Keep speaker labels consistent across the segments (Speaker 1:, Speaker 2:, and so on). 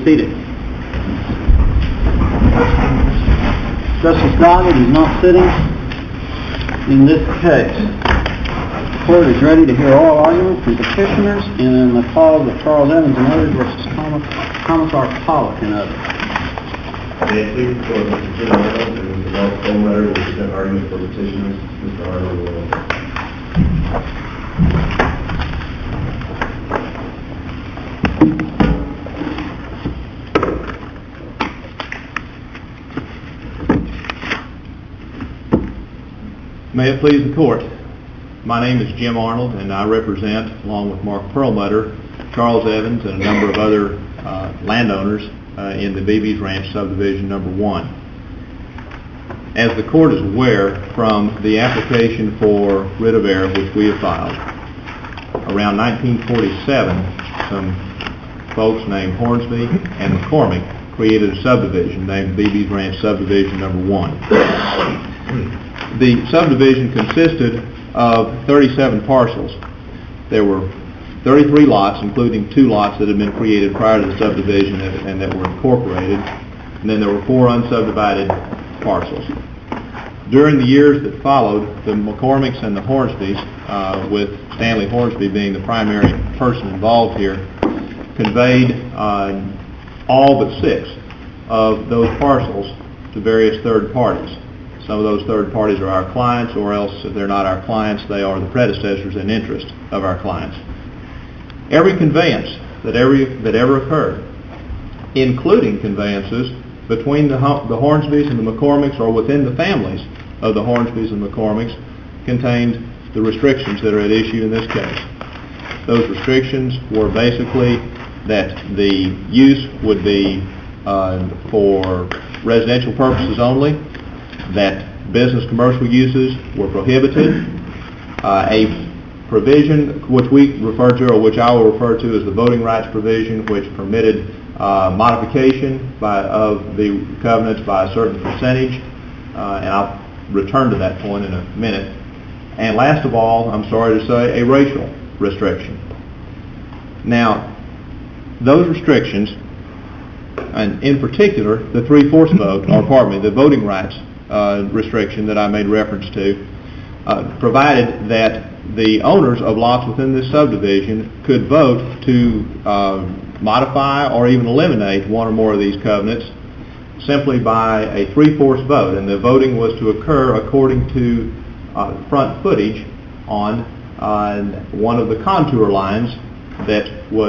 Speaker 1: seated. Justice Goddard is not sitting in this case. The court is ready to hear oral arguments from petitioners in the cause of Charles Evans and others versus Commissar Pollock and others.
Speaker 2: May it please the court, Mr. Jim Arnold and Mr. Mark Perlmutter will present arguments for petitioners. Mr. Arnold will.
Speaker 3: May it please the court. My name is Jim Arnold and I represent, along with Mark Perlmutter, Charles Evans and a number of other landowners in the Beebe's Ranch Subdivision Number 1. As the court is aware from the application for writ of error which we have filed, around 1947 some folks named Hornsby and McCormick created a subdivision named Beebe's Ranch Subdivision Number 1. The subdivision consisted of 37 parcels. There were 33 lots, including 2 lots that had been created prior to the subdivision and that were incorporated. And then there were 4 unsubdivided parcels. During the years that followed, the McCormicks and the Hornsbys, with Stanley Hornsby being the primary person involved here, conveyed all but 6 of those parcels to various third parties. Some of those third parties are our clients, or else if they're not our clients, they are the predecessors in interest of our clients. Every conveyance that ever occurred, including conveyances between the Hornsbys and the McCormicks or within the families of the Hornsbys and McCormicks, contained the restrictions that are at issue in this case. Those restrictions were basically that the use would be for residential purposes only, that business commercial uses were prohibited, a provision which we refer to, or which I will refer to as the voting rights provision, which permitted modification of the covenants by a certain percentage, and I'll return to that point in a minute. And last of all, I'm sorry to say, a racial restriction. Now, those restrictions, and in particular the 3/4 vote, or pardon me, the voting rights restriction that I made reference to, provided that the owners of lots within this subdivision could vote to modify or even eliminate one or more of these covenants simply by a 3/4 vote, and the voting was to occur according to front footage on one of the contour lines that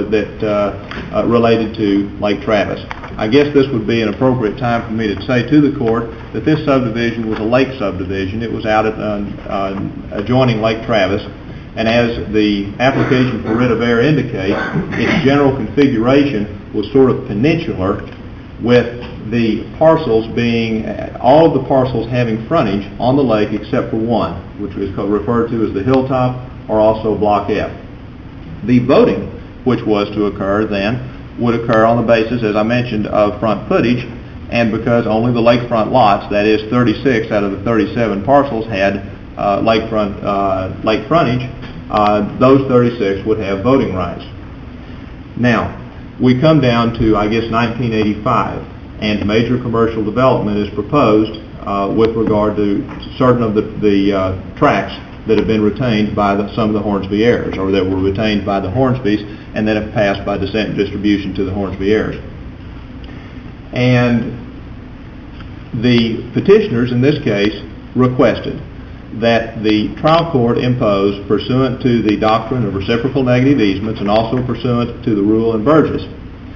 Speaker 3: related to Lake Travis. I guess this would be an appropriate time for me to say to the court that this subdivision was a lake subdivision. It was out at adjoining Lake Travis, and as the application for writ of error indicates, its general configuration was sort of peninsular, with the parcels being, all of the parcels having frontage on the lake except for one, which was referred to as the Hilltop, or also Block F. The voting, which was to occur then, would occur on the basis, as I mentioned, of front footage, and because only the lakefront lots, that is 36 out of the 37 parcels, had lake frontage, those 36 would have voting rights. Now, we come down to, I guess, 1985, and major commercial development is proposed with regard to certain of the tracts that have been retained by some of the Hornsby heirs, or that were retained by the Hornsbys and that have passed by descent and distribution to the Hornsby heirs. And the petitioners in this case requested that the trial court impose, pursuant to the doctrine of reciprocal negative easements and also pursuant to the rule in Burgess,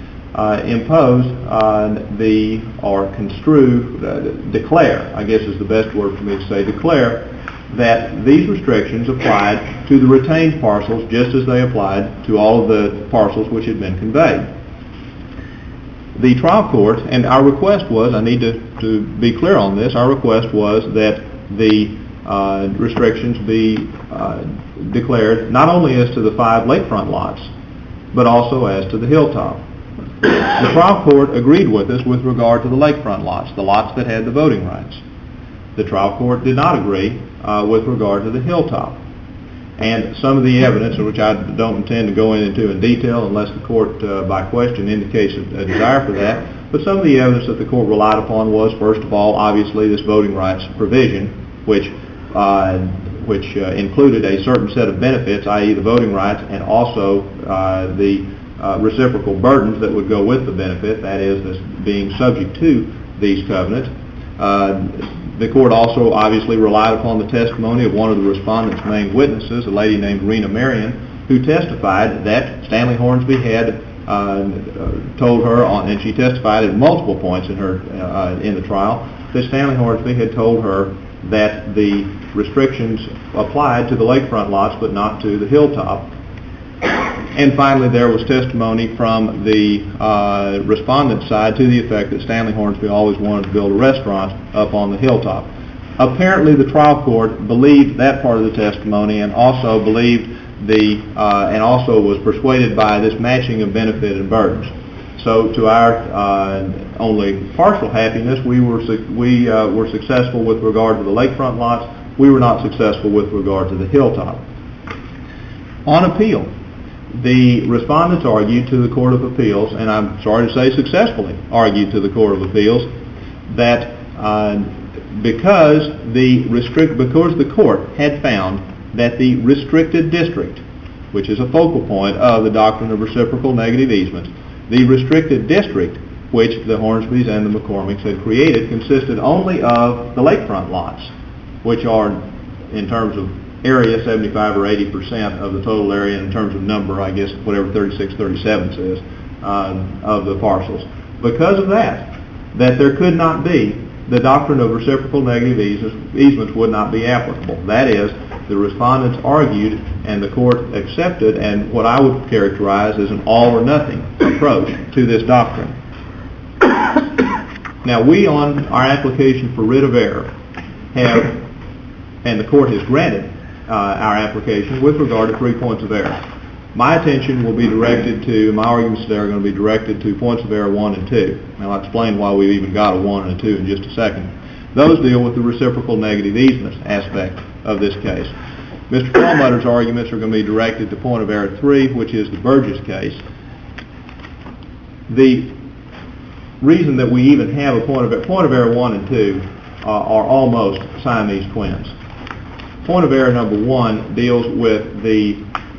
Speaker 3: declare, I guess is the best word for me to say, declare that these restrictions applied to the retained parcels just as they applied to all of the parcels which had been conveyed. The trial court, and our request was, I need to be clear on this, our request was that the restrictions be declared not only as to the 5 lakefront lots, but also as to the Hilltop. The trial court agreed with us with regard to the lakefront lots, the lots that had the voting rights. The trial court did not agree with regard to the Hilltop. And some of the evidence, which I don't intend to go into in detail unless the court by question indicates a desire for that, but some of the evidence that the court relied upon was, first of all, obviously this voting rights provision, which included a certain set of benefits, i.e. the voting rights, and also the reciprocal burdens that would go with the benefit, that is, this being subject to these covenants. The court also obviously relied upon the testimony of one of the respondents' main witnesses, a lady named Rena Marion, who testified that Stanley Hornsby had told her, and she testified at multiple points in the trial, that Stanley Hornsby had told her that the restrictions applied to the lakefront lots but not to the hilltop. And finally, there was testimony from the respondent's side to the effect that Stanley Hornsby always wanted to build a restaurant up on the hilltop. Apparently, the trial court believed that part of the testimony and also was persuaded by this matching of benefit and burdens. So, to our only partial happiness, we were successful with regard to the lakefront lots. We were not successful with regard to the hilltop. On appeal, the respondents argued to the Court of Appeals, and I'm sorry to say successfully argued to the Court of Appeals, that because the court had found that the restricted district, which is a focal point of the doctrine of reciprocal negative easements, the restricted district which the Hornsbys and the McCormicks had created consisted only of the lakefront lots, which are, in terms of area, 75 or 80% of the total area, in terms of number, I guess, whatever 3637 says, of the parcels. Because of that there could not be, the doctrine of reciprocal negative easements would not be applicable. That is, the respondents argued and the court accepted, and what I would characterize as an all or nothing approach to this doctrine. Now, we on our application for writ of error have, and the court has granted our application with regard to 3 points of error. My attention will be directed to, my arguments today are going to be directed to points of error 1 and 2. Now, I'll explain why we've even got a 1 and a 2 in just a second. Those deal with the reciprocal negative easements aspect of this case. Mr. Perlmutter's arguments are going to be directed to point of error 3, which is the Burgess case. The reason that we even have a point of error 1 and 2 are almost Siamese twins. Point of error number 1 deals with the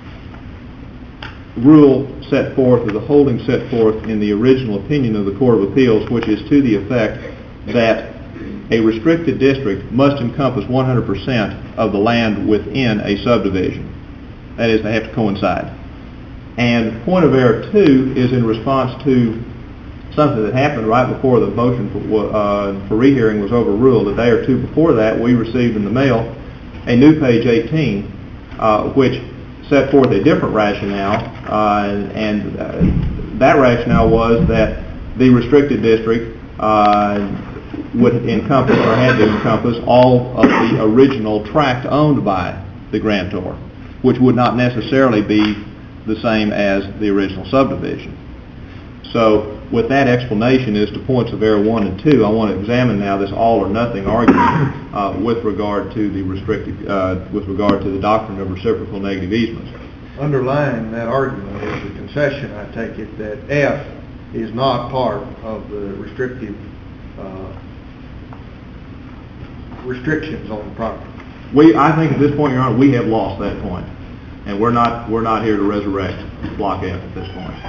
Speaker 3: rule set forth, or the holding set forth in the original opinion of the Court of Appeals, which is to the effect that a restricted district must encompass 100% of the land within a subdivision. That is, they have to coincide. And point of error 2 is in response to something that happened right before the motion for rehearing was overruled. A day or two before that, we received in the mail a new page 18, which set forth a different rationale, and that rationale was that the restricted district would encompass, or had to encompass, all of the original tract owned by the grantor, which would not necessarily be the same as the original subdivision. So, with that explanation as to points of error 1 and 2, I want to examine now this all or nothing argument with regard to the the doctrine of reciprocal negative easements.
Speaker 4: Underlying that argument is the concession, I take it, that F is not part of the restrictions on the property.
Speaker 3: I think at this point, Your Honor, we have lost that point, and we're not here to resurrect Block F at this point.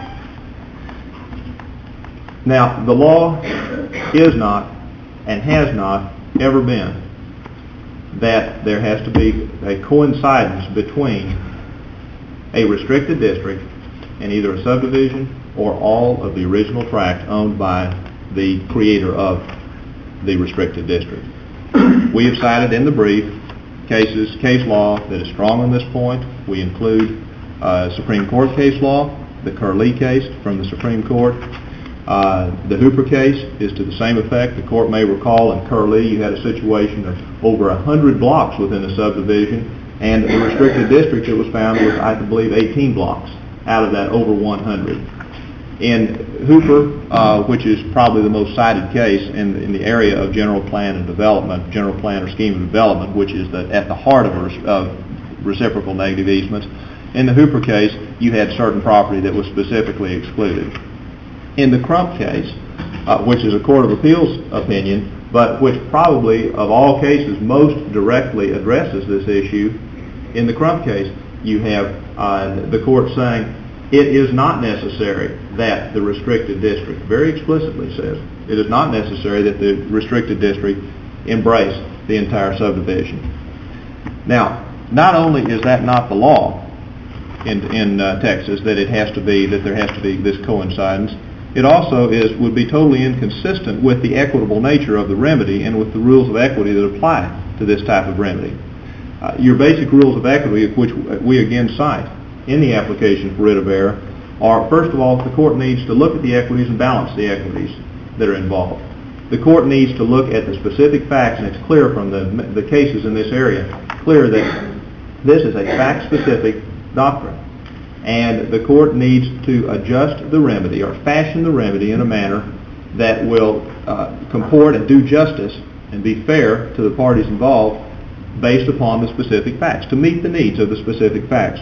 Speaker 3: Now, the law is not and has not ever been that there has to be a coincidence between a restricted district and either a subdivision or all of the original tract owned by the creator of the restricted district. We have cited in the brief case law that is strong on this point. We include Supreme Court case law, the Curley case from the Supreme Court. The Hooper case is to the same effect. The court may recall in Curley you had a situation of over 100 blocks within a subdivision, and the restricted district that was found was, I believe, 18 blocks out of that over 100. In Hooper, which is probably the most cited case in the area of general plan and development, general plan or scheme of development, which is at the heart of reciprocal negative easements. In the Hooper case, you had certain property that was specifically excluded. In the Crump case, which is a Court of Appeals opinion, but which probably of all cases most directly addresses this issue, in the Crump case, you have the court saying it is not necessary that the restricted district, very explicitly says, it is not necessary that the restricted district embrace the entire subdivision. Now, not only is that not the law in Texas, that it has to be, that there has to be this coincidence, it also would be totally inconsistent with the equitable nature of the remedy and with the rules of equity that apply to this type of remedy. Your basic rules of equity, which we again cite in the application for writ of error, are, first of all, the court needs to look at the equities and balance the equities that are involved. The court needs to look at the specific facts, and it's clear from the cases in this area, clear that this is a fact-specific doctrine. And the court needs to adjust the remedy or fashion the remedy in a manner that will comport and do justice and be fair to the parties involved based upon the specific facts, to meet the needs of the specific facts.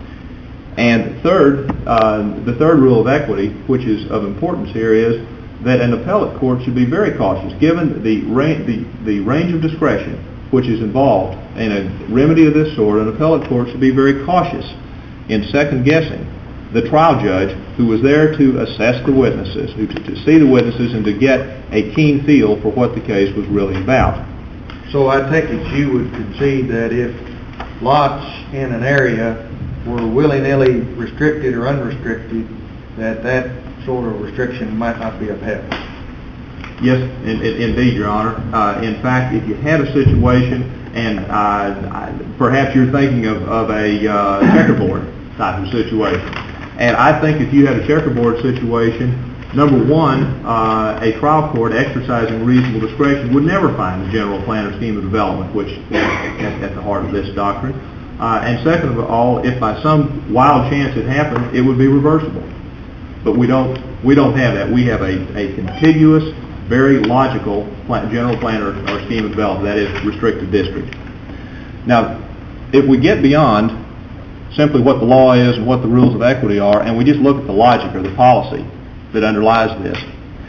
Speaker 3: And third, the third rule of equity, which is of importance here, is that an appellate court should be very cautious. Given the range of discretion which is involved in a remedy of this sort, an appellate court should be very cautious in second-guessing the trial judge who was there to assess the witnesses, to see the witnesses and to get a keen feel for what the case was really about.
Speaker 4: So I take it you would concede that if lots in an area were willy-nilly restricted or unrestricted, that sort of restriction might not be upheld?
Speaker 3: Yes, indeed, Your Honor. In fact, if you had a situation, and perhaps you're thinking of a checkerboard type of situation, and I think if you had a checkerboard situation, number one, a trial court exercising reasonable discretion would never find the general plan or scheme of development, which is at the heart of this doctrine. And second of all, if by some wild chance it happened, it would be reversible. But we don't have that. We have a contiguous, very logical general plan or scheme of development, that is restricted district. Now, if we get beyond simply what the law is and what the rules of equity are, and we just look at the logic or the policy that underlies this,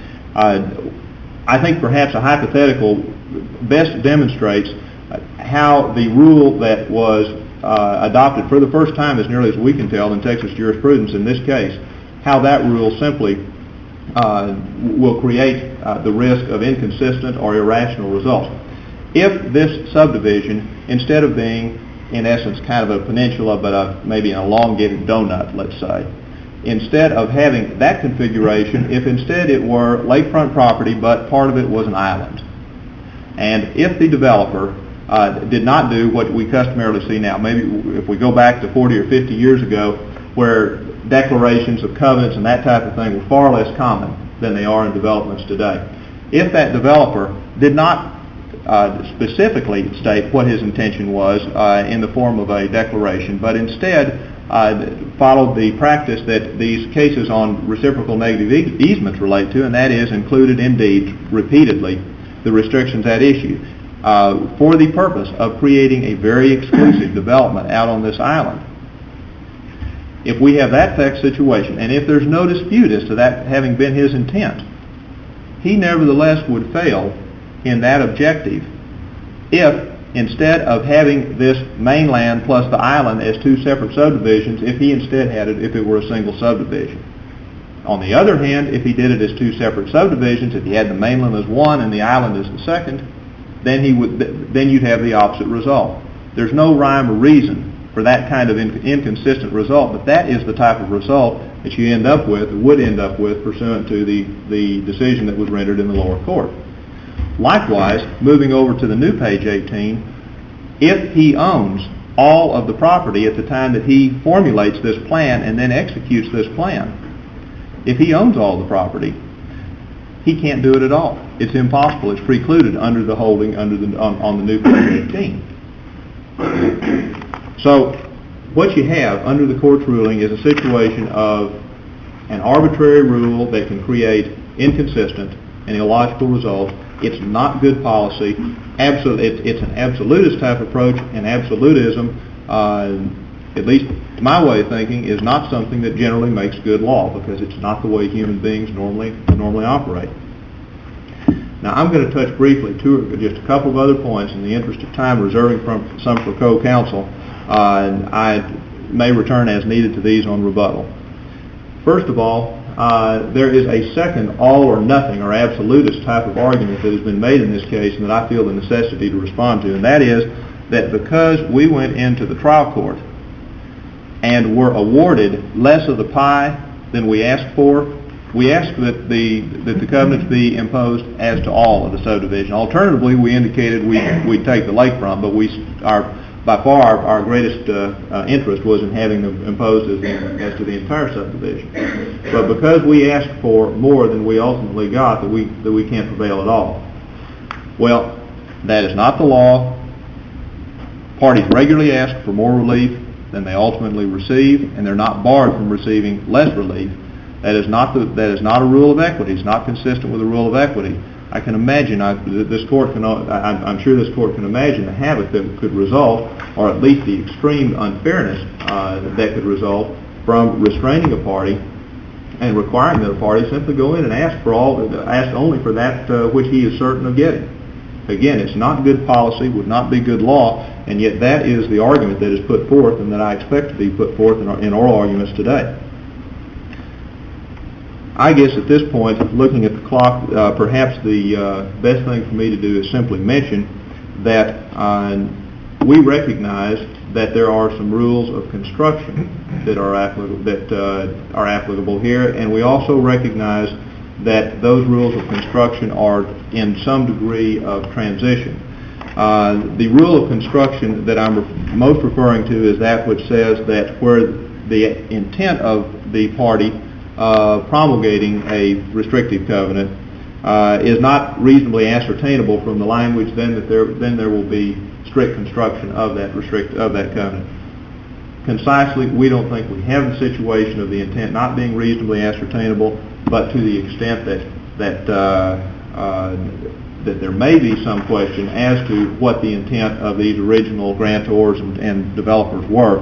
Speaker 3: I think perhaps a hypothetical best demonstrates how the rule that was adopted for the first time, as nearly as we can tell, in Texas jurisprudence in this case, how that rule simply will create the risk of inconsistent or irrational results. If this subdivision, instead of being, in essence, kind of a peninsula, but maybe an elongated donut, let's say, instead of having that configuration, if instead it were lakefront property, but part of it was an island, and if the developer did not do what we customarily see now, maybe if we go back to 40 or 50 years ago, where declarations of covenants and that type of thing were far less common than they are in developments today. If that developer did not specifically state what his intention was in the form of a declaration, but instead followed the practice that these cases on reciprocal negative easements relate to, and that is included indeed repeatedly the restrictions at issue for the purpose of creating a very exclusive development out on this island. If we have that fact situation, and if there's no dispute as to that having been his intent, he nevertheless would fail in that objective if, instead of having this mainland plus the island as two separate subdivisions, if he instead had it if it were a single subdivision. On the other hand, if he did it as two separate subdivisions, if he had the mainland as one and the island as the second, then you'd have the opposite result. There's no rhyme or reason for that kind of inconsistent result, but that is the type of result that you would end up with pursuant to the decision that was rendered in the lower court. Likewise, moving over to the new page 18, if he owns all of the property at the time that he formulates this plan and then executes this plan, if he owns all the property, he can't do it at all. It's impossible. It's precluded under the holding on the new page 18. So what you have under the court's ruling is a situation of an arbitrary rule that can create inconsistent and illogical results. It's not good policy. It's an absolutist type approach, and absolutism at least my way of thinking, is not something that generally makes good law, because it's not the way human beings normally operate. Now, I'm going to touch briefly just a couple of other points in the interest of time, reserving some for co-counsel, and I may return as needed to these on rebuttal. First of all, there is a second all or nothing or absolutist type of argument that has been made in this case, and that I feel the necessity to respond to, and that is that because we went into the trial court and were awarded less of the pie than we asked for, we asked that the covenants be imposed as to all of the subdivision. Alternatively, we indicated we'd take the lakefront, but by far our greatest interest was in having them imposed as to the entire subdivision. But because we asked for more than we ultimately got, that we can't prevail at all. Well, that is not the law. Parties regularly ask for more relief than they ultimately receive, and they're not barred from receiving less relief. That is not a rule of equity. It's not consistent with the rule of equity. I can imagine, I'm sure this court can imagine the havoc that could result, or at least the extreme unfairness that could result from restraining a party and requiring that a party simply go in and ask only for that which he is certain of getting. Again, it's not good policy, would not be good law, and yet that is the argument that is put forth and that I expect to be put forth in oral arguments today. I guess at this point, looking at the clock, perhaps the best thing for me to do is simply mention that we recognize that there are some rules of construction that are applicable here, and we also recognize that those rules of construction are in some degree of transition. The rule of construction that I'm most referring to is that which says that where the intent of the party promulgating a restrictive covenant is not reasonably ascertainable from the language, then there will be strict construction of that covenant. Concisely, we don't think we have the situation of the intent not being reasonably ascertainable, but to the extent that there may be some question as to what the intent of these original grantors and developers were.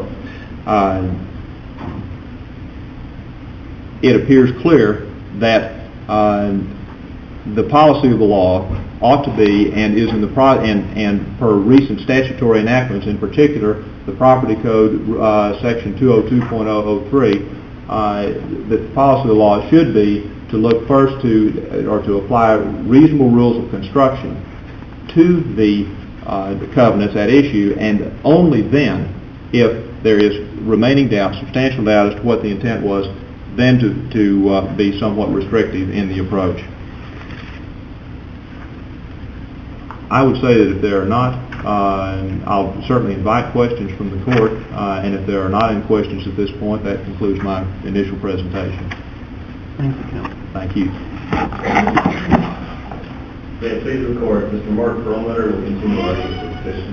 Speaker 3: It appears clear that the policy of the law ought to be, and is and per recent statutory enactments, in particular the Property Code Section 202.003, that the policy of the law should be to look first to apply reasonable rules of construction to the covenants at issue, and only then, if there is remaining doubt, substantial doubt as to what the intent was, then to be somewhat restrictive in the approach. I would say that if there are not, I'll certainly invite questions from the court, and if there are not any questions at this point, that concludes my initial presentation.
Speaker 1: Thank you, Counsel.
Speaker 3: Thank you.
Speaker 2: May it please the court, Mr. Mark Perlmutter will continue arguing the petition.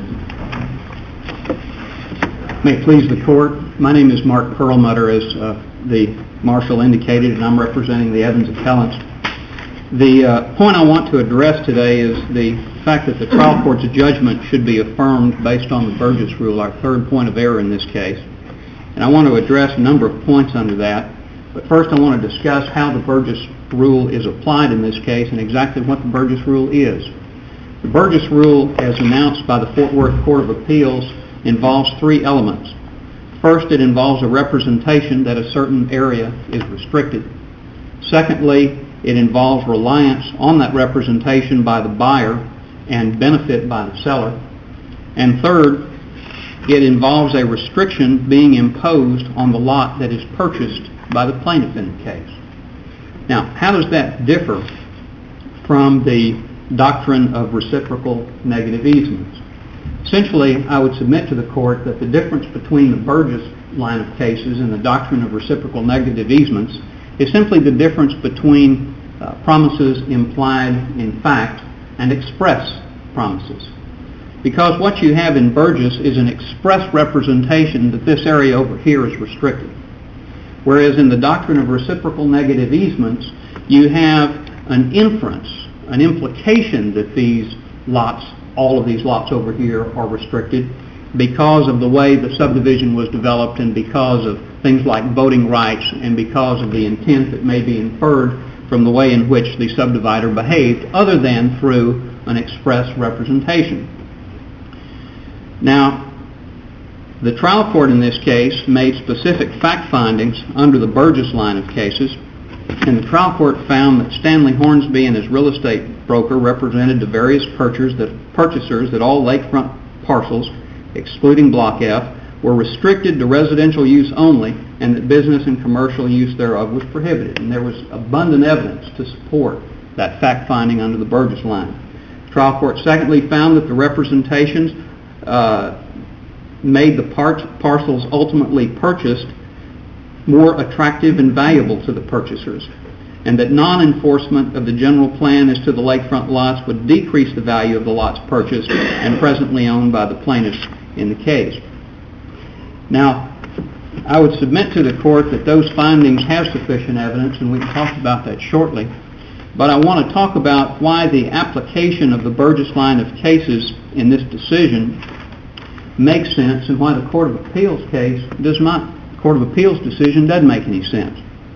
Speaker 1: May it please the court, my name is Mark Perlmutter, as the marshal indicated, and I'm representing the Evans appellants. The point I want to address today is the fact that the trial court's judgment should be affirmed based on the Burgess Rule, our third point of error in this case. And I want to address a number of points under that. But first I want to discuss how the Burgess Rule is applied in this case and exactly what the Burgess Rule is. The Burgess Rule, as announced by the Fort Worth Court of Appeals, involves three elements. First, it involves a representation that a certain area is restricted. Secondly, it involves reliance on that representation by the buyer and benefit by the seller. And third, it involves a restriction being imposed on the lot that is purchased by the plaintiff in the case. Now, how does that differ from the doctrine of reciprocal negative easements? Essentially, I would submit to the court that the difference between the Burgess line of cases and the doctrine of reciprocal negative easements is simply the difference between promises implied in fact and express promises. Because what you have in Burgess is an express representation that this area over here is restricted. Whereas in the doctrine of reciprocal negative easements, you have an inference, an implication that these lots, all of these lots over here, are restricted, because of the way the subdivision was developed and because of things like voting rights and because of the intent that may be inferred from the way in which the subdivider behaved, other than through an express representation. Now, the trial court in this case made specific fact findings under the Burgess line of cases, and the trial court found that Stanley Hornsby and his real estate broker represented the various purchasers that all lakefront parcels, excluding Block F, were restricted to residential use only, and that business and commercial use thereof was prohibited. And there was abundant evidence to support that fact finding under the Burgess line. The trial court secondly found that the representations made the parcels ultimately purchased more attractive and valuable to the purchasers, and that non-enforcement of the general plan as to the lakefront lots would decrease the value of the lots purchased and presently owned by the plaintiffs in the case. Now, I would submit to the court that those findings have sufficient evidence, and we can talk about that shortly. But I want to talk about why the application of the Burgess line of cases in this decision makes sense and why the Court of Appeals case does not. The Court of Appeals decision doesn't make any sense.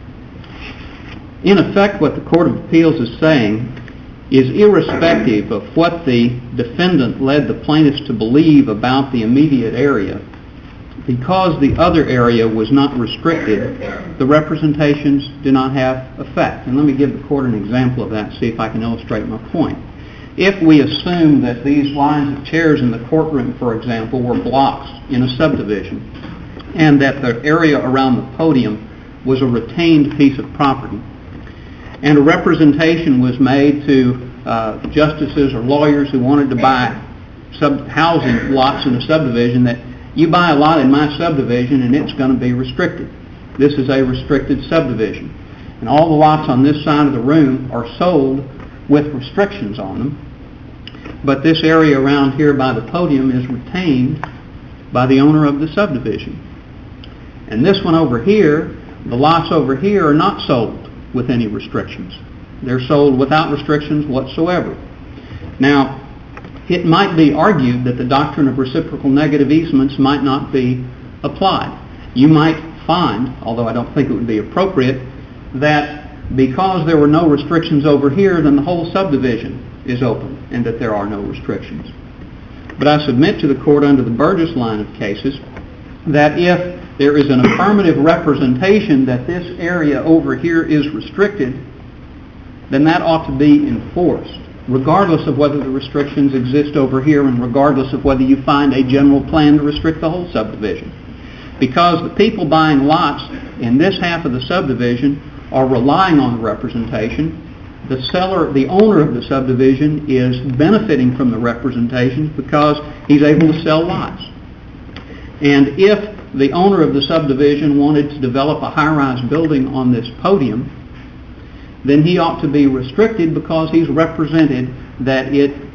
Speaker 1: In effect, what the Court of Appeals is saying is, irrespective of what the defendant led the plaintiffs to believe about the immediate area, because the other area was not restricted, the representations do not have effect. And let me give the court an example of that and see if I can illustrate my point. If we assume that these lines of chairs in the courtroom, for example, were blocks in a subdivision, and that the area around the podium was a retained piece of property, and a representation was made to justices or lawyers who wanted to buy housing lots in a subdivision, that you buy a lot in my subdivision and it's going to be restricted. This is a restricted subdivision. And all the lots on this side of the room are sold with restrictions on them. But this area around here by the podium is retained by the owner of the subdivision. And this one over here, the lots over here are not sold with any restrictions. They're sold without restrictions whatsoever. Now, it might be argued that the doctrine of reciprocal negative easements might not be applied. You might find, although I don't think it would be appropriate, that because there were no restrictions over here, then the whole subdivision is open and that there are no restrictions. But I submit to the court under the Burgess line of cases that if there is an affirmative representation that this area over here is restricted, then that ought to be enforced, regardless of whether the restrictions exist over here and regardless of whether you find a general plan to restrict the whole subdivision. Because the people buying lots in this half of the subdivision are relying on the representation. The owner of the subdivision is benefiting from the representation because he's able to sell lots. And if the owner of the subdivision wanted to develop a high-rise building on this podium, then he ought to be restricted because he's represented that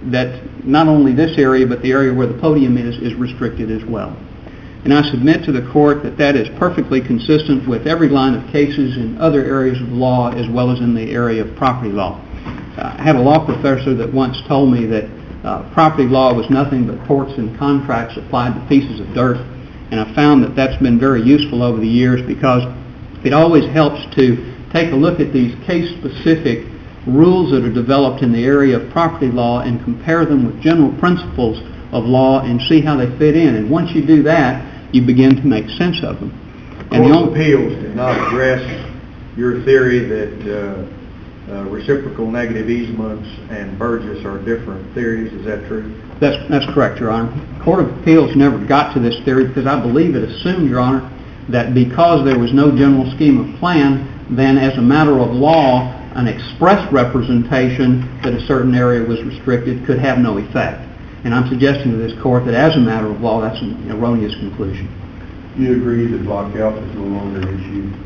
Speaker 1: not only this area but the area where the podium is restricted as well. And I submit to the court that that is perfectly consistent with every line of cases in other areas of law as well as in the area of property law. I had a law professor that once told me that property law was nothing but torts and contracts applied to pieces of dirt. And I found that that's been very useful over the years because it always helps to take a look at these case-specific rules that are developed in the area of property law and compare them with general principles of law and see how they fit in. And once you do that, you begin to make sense of them.
Speaker 4: And the Court of Appeals did not address your theory that reciprocal negative easements and Burgess are different theories. Is that true?
Speaker 1: That's correct, Your Honor. The Court of Appeals never got to this theory because I believe it assumed, Your Honor, that because there was no general scheme of plan, then as a matter of law, an express representation that a certain area was restricted could have no effect. And I'm suggesting to this court that as a matter of law, that's an erroneous conclusion.
Speaker 2: Do you agree that Block F is no longer an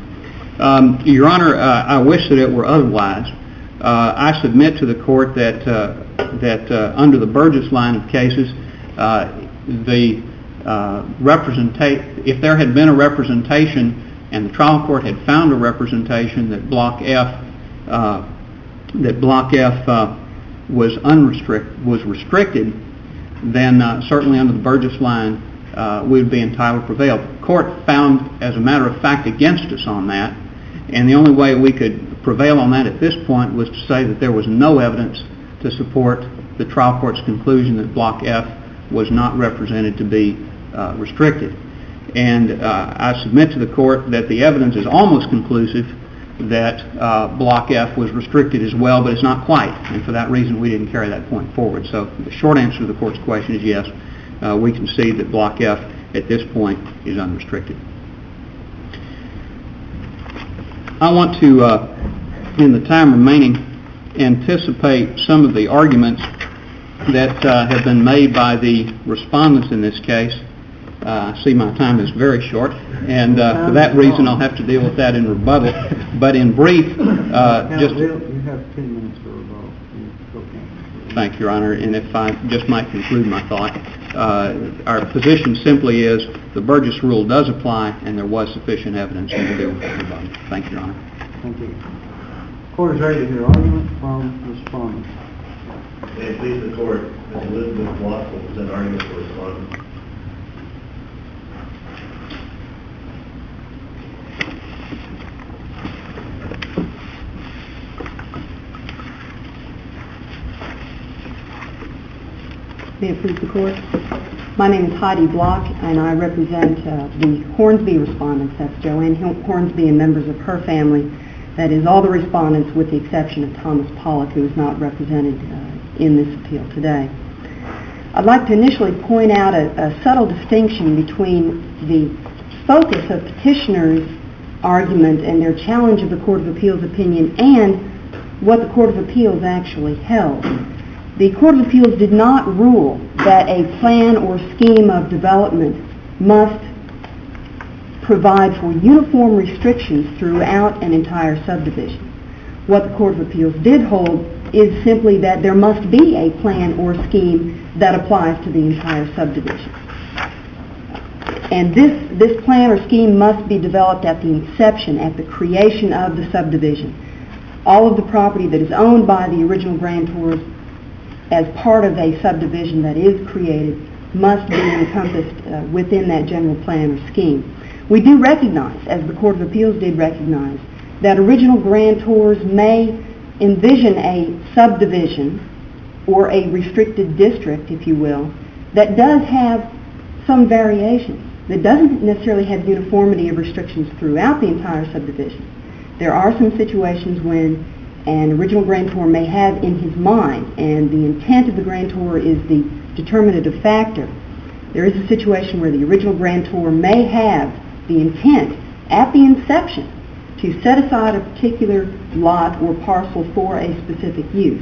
Speaker 2: issue?
Speaker 1: Your Honor, I wish that it were otherwise. I submit to the court that under the Burgess line of cases, if there had been a representation and the trial court had found a representation that Block F was restricted, then certainly under the Burgess line, we would be entitled to prevail. The court found, as a matter of fact, against us on that, and the only way we could prevail on that at this point was to say that there was no evidence to support the trial court's conclusion that Block F was not represented to be restricted. And I submit to the court that the evidence is almost conclusive that Block F was restricted as well, but it's not quite. And for that reason, we didn't carry that point forward. So the short answer to the court's question is yes, we concede that Block F at this point is unrestricted. I want to, in the time remaining, anticipate some of the arguments that have been made by the respondents in this case. I see my time is very short, and for that reason I'll have to deal with that in rebuttal. But in brief,
Speaker 4: You have 10 minutes for rebuttal.
Speaker 1: Thank you, Your Honor, and if I just might conclude my thought, our position simply is the Burgess Rule does apply, and there was sufficient evidence to deal with the rebuttal. Thank you, Your Honor.
Speaker 4: Thank you. The court is ready to hear argument from the respondent.
Speaker 2: May it please the court, Ms. Elizabeth Block will present argument for respondent.
Speaker 5: May it please the court. My name is Heidi Block, and I represent the Hornsby respondents. That's Joanne Hornsby and members of her family. That is all the respondents with the exception of Thomas Pollock, who is not represented in this appeal today. I'd like to initially point out a subtle distinction between the focus of petitioners' argument and their challenge of the Court of Appeals opinion and what the Court of Appeals actually held. The Court of Appeals did not rule that a plan or scheme of development must provide for uniform restrictions throughout an entire subdivision. What the Court of Appeals did hold is simply that there must be a plan or scheme that applies to the entire subdivision. And this plan or scheme must be developed at the inception, at the creation of the subdivision. All of the property that is owned by the original grantors as part of a subdivision that is created must be encompassed within that general plan or scheme. We do recognize, as the Court of Appeals did recognize, that original grantors may envision a subdivision or a restricted district, if you will, that does have some variations, that doesn't necessarily have uniformity of restrictions throughout the entire subdivision. There are some situations when an original grantor may have in his mind, and the intent of the grantor is the determinative factor. There is a situation where the original grantor may have the intent at the inception to set aside a particular lot or parcel for a specific use.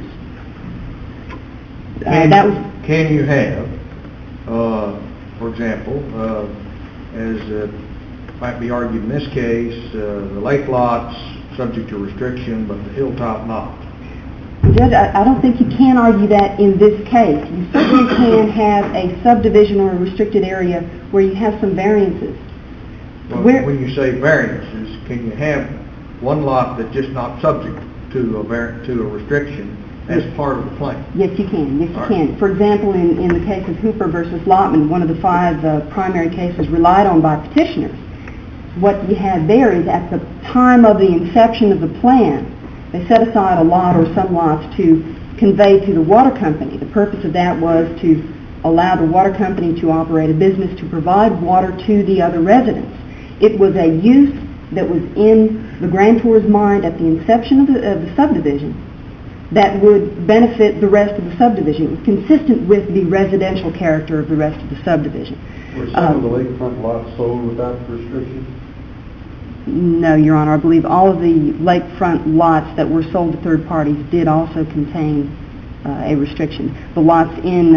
Speaker 4: Can you have, for example, as might be argued in this case, the lake lots subject to restriction, but the hilltop not?
Speaker 5: Judge, I don't think you can argue that in this case. You certainly can have a subdivision or a restricted area where you have some variances.
Speaker 4: Well, when you say variances, can you have one lot that's just not subject to a restriction as part of the plan?
Speaker 5: Yes, you can. Yes, you can. For example, in the case of Hooper versus Lotman, one of the 5 primary cases relied on by petitioners, what you had there is at the time of the inception of the plan, they set aside a lot or some lots to convey to the water company. The purpose of that was to allow the water company to operate a business to provide water to the other residents. It was a use that was in the grantor's mind at the inception of the subdivision that would benefit the rest of the subdivision. It was consistent with the residential character of the rest of the subdivision.
Speaker 6: Were some of the lakefront lots sold without restriction?
Speaker 5: No, Your Honor. I believe all of the lakefront lots that were sold to third parties did also contain a restriction. The lots in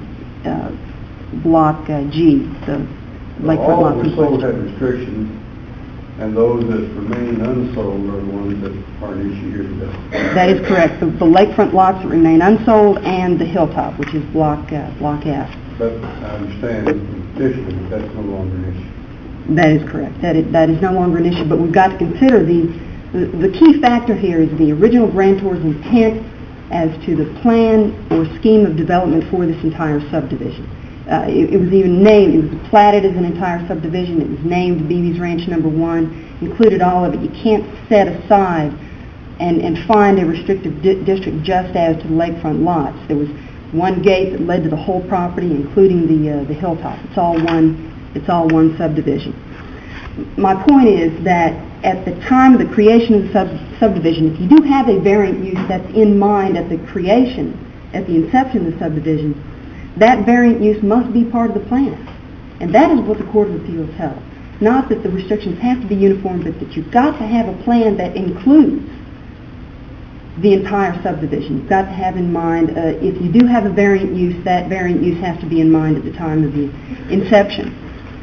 Speaker 5: Block G, the lakefront
Speaker 6: all
Speaker 5: lots.
Speaker 6: All that were sold had restrictions, and those that remain unsold are the ones that are an issue here today.
Speaker 5: That is correct. The lakefront lots that remain unsold and the hilltop, which is Block F.
Speaker 6: But I understand from petitioners that's no longer an issue.
Speaker 5: That is correct. That is no longer an issue, but we've got to consider the key factor here is the original grantor's intent as to the plan or scheme of development for this entire subdivision. It was even named, it was platted as an entire subdivision. It was named Beebe's Ranch Number 1, included all of it. You can't set aside and find a restrictive district just as to the lakefront lots. There was one gate that led to the whole property, including the hilltop. It's all one subdivision. My point is that at the time of the creation of the subdivision, if you do have a variant use that's in mind at the creation, at the inception of the subdivision, that variant use must be part of the plan. And that is what the Court of Appeals held. Not that the restrictions have to be uniform, but that you've got to have a plan that includes the entire subdivision. You've got to have in mind, if you do have a variant use, that variant use has to be in mind at the time of the inception.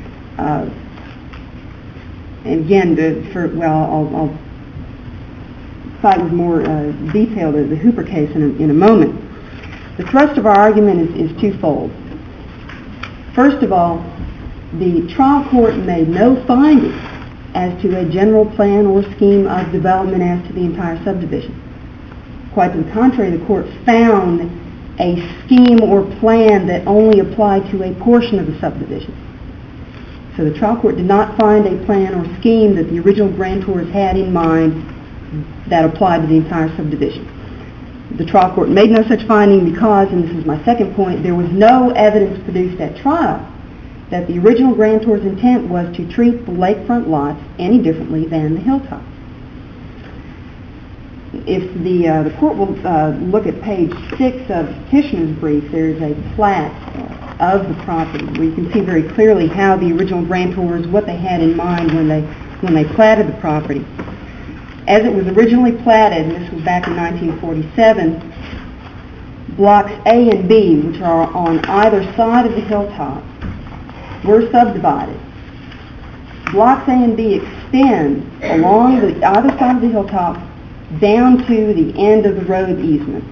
Speaker 5: And again, I'll cite with more detail the Hooper case in a moment. The thrust of our argument is twofold. First of all, the trial court made no findings as to a general plan or scheme of development as to the entire subdivision. Quite to the contrary, the court found a scheme or plan that only applied to a portion of the subdivision. So the trial court did not find a plan or scheme that the original grantors had in mind that applied to the entire subdivision. The trial court made no such finding because, and this is my second point, there was no evidence produced at trial that the original grantor's intent was to treat the lakefront lots any differently than the hilltop. If the court will look at page 6 of Petitioner's brief, there is a plat of the property where you can see very clearly how the original grantors, what they had in mind when they platted the property. As it was originally platted, and this was back in 1947, blocks A and B, which are on either side of the hilltop, were subdivided. Blocks A and B extend along either side of the hilltop down to the end of the road easements.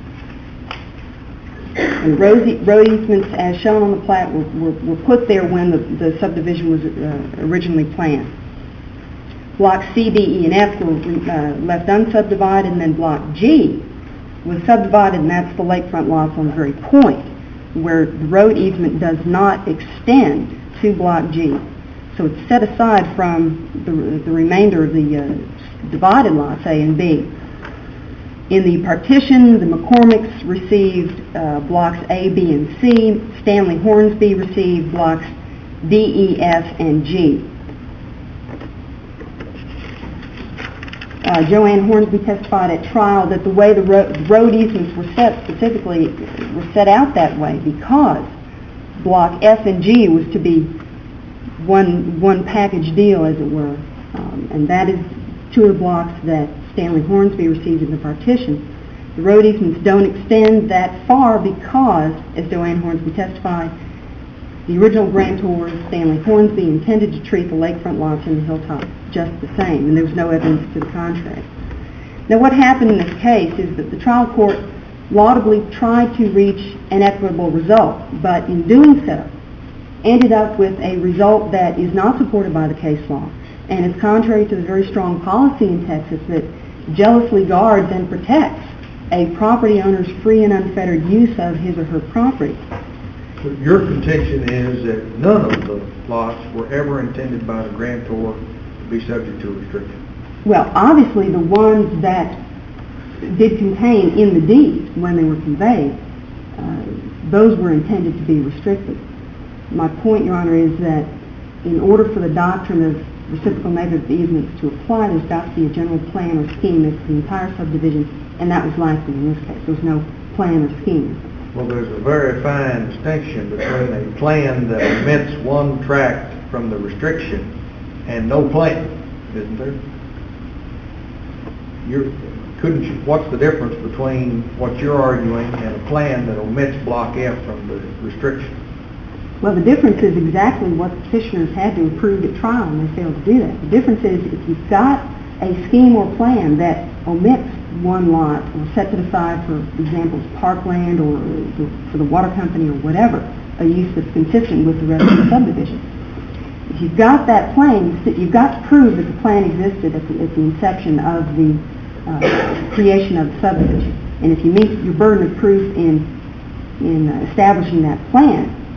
Speaker 5: And road easements, as shown on the plat, were put there when the subdivision was originally planned. Blocks C, D, E, and F were left unsubdivided, and then Block G was subdivided, and that's the lakefront lots on the very point where the road easement does not extend to Block G. So it's set aside from the remainder of the divided lots, A and B. In the partition, the McCormicks received blocks A, B, and C. Stanley Hornsby received blocks D, E, F, and G. Joanne Hornsby testified at trial that the way the road easements were set specifically were set out that way because block F and G was to be one package deal, as it were, and that is two of the blocks that Stanley Hornsby received in the partition. The road easements don't extend that far because, as Joanne Hornsby testified, the original grantor, Stanley Hornsby, intended to treat the lakefront lots in the hilltop just the same, and there was no evidence to the contrary. Now, what happened in this case is that the trial court laudably tried to reach an equitable result, but in doing so, ended up with a result that is not supported by the case law, and is contrary to the very strong policy in Texas that jealously guards and protects a property owner's free and unfettered use of his or her property.
Speaker 4: So your contention is that none of the lots were ever intended by the grantor to be subject to restriction?
Speaker 5: Well, obviously the ones that did contain in the deed when they were conveyed, those were intended to be restricted. My point, Your Honor, is that in order for the doctrine of reciprocal negative easements to apply, there's got to be a general plan or scheme as to the entire subdivision, and that was lacking in this case. There was no plan or scheme.
Speaker 4: Well, there's a very fine distinction between a plan that omits one tract from the restriction and no plan, isn't there? What's the difference between what you're arguing and a plan that omits Block F from the restriction?
Speaker 5: Well, the difference is exactly what the petitioners had to prove at trial, and they failed to do that. The difference is if you've got a scheme or plan that omits one lot or sets it aside, for example, parkland or for the water company or whatever, a use that's consistent with the rest of the subdivision. If you've got that plan, you've got to prove that the plan existed at the inception of the creation of the subdivision. And if you meet your burden of proof in establishing that plan,